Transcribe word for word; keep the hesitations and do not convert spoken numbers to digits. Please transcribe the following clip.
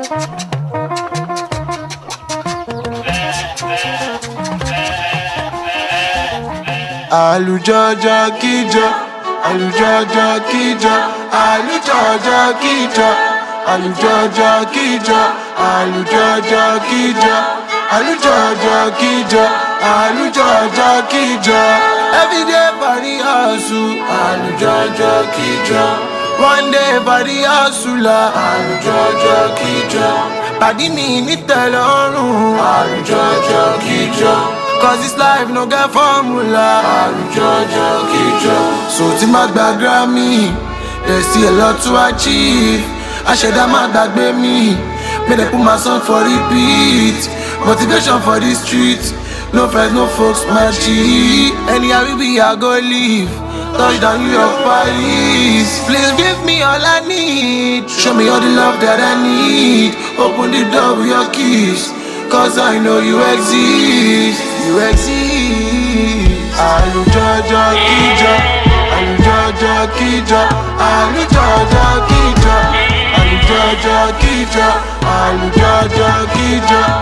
Àlùjọjọ kíjọ, àlùjọjọ kíjọ, àlùjọjọ kíjọ, àlùjọjọ kíjọ, àlùjọjọ kíjọ, àlùjọjọ kíjọ, àlùjọjọ kíjọ. Every day for the hustle, àlùjọjọ kíjọ. One day for the hustler, àlùjọjọ kíjọ. Pàdí mi nítẹ̀lọ́rùn, àlùjọjọ kíjọ. Cause this life no get formula, àlùjọjọ kíjọ. So tí má gba Grammy, there's still a lot to achieve. Àṣẹ̀dá má gbàgbé mi, may they put my song for repeat. Motivation for the street, no friends, no folks, my G. Anyhow we be, I go live. Touchdown New York, Paris. Please give me all I need. Show me all the love that I need. Open the door with your keys, cause I know you exist. You exist. Àlùjọjọ kíjọ, àlùjọjọ kíjọ, àlùjọjọ kíjọ, àlùjọjọ kíjọ, àlùjọjọ kíjọ.